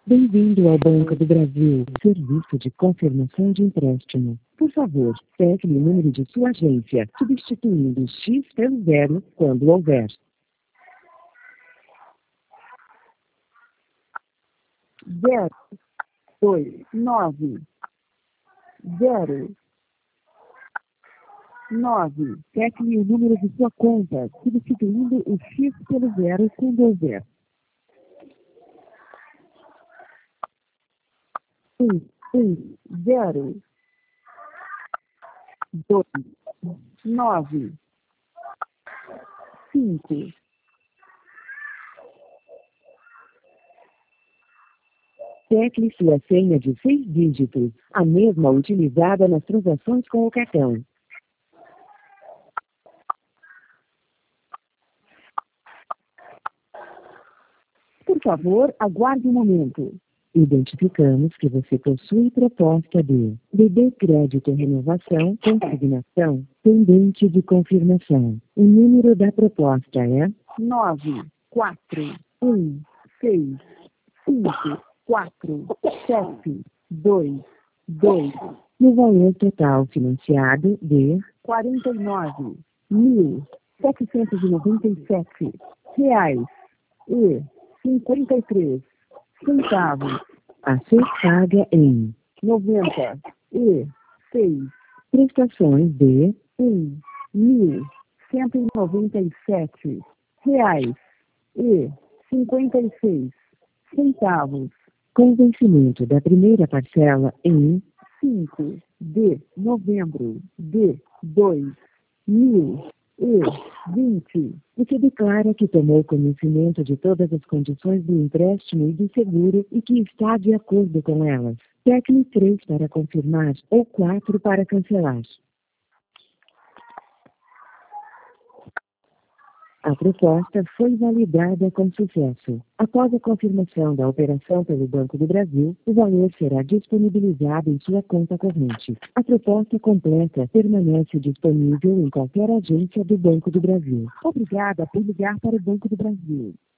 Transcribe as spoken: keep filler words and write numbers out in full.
Bem-vindo ao Banco do Brasil, serviço de confirmação de empréstimo. Por favor, pegue o número de sua agência, substituindo X pelo zero quando houver. Zero, dois, nove, zero, nove. Pegue o número de sua conta, substituindo o X pelo zero quando houver. Um, um, zero, dois, nove, cinco. Tecle sua senha de seis dígitos, a mesma utilizada nas transações com o cartão. Por favor, aguarde um momento. Identificamos que você possui proposta de B B Crédito Renovação Consignação pendente de confirmação. O número da proposta é nove, quatro, um, seis, cinco, quatro, sete, dois, dois. No valor total financiado de quarenta e nove mil, setecentos e noventa e sete reais e cinquenta e três centavos. A ser paga em noventa e seis prestações de um mil cento e noventa e sete reais e cinquenta e seis centavos. Com vencimento da primeira parcela em cinco de novembro de dois mil e vinte, e que declara que tomou conhecimento de todas as condições do empréstimo e do seguro e que está de acordo com elas. Tecle três para confirmar ou quatro para cancelar. A proposta foi validada com sucesso. Após a confirmação da operação pelo Banco do Brasil, o valor será disponibilizado em sua conta corrente. A proposta completa permanece disponível em qualquer agência do Banco do Brasil. Obrigada por ligar para o Banco do Brasil.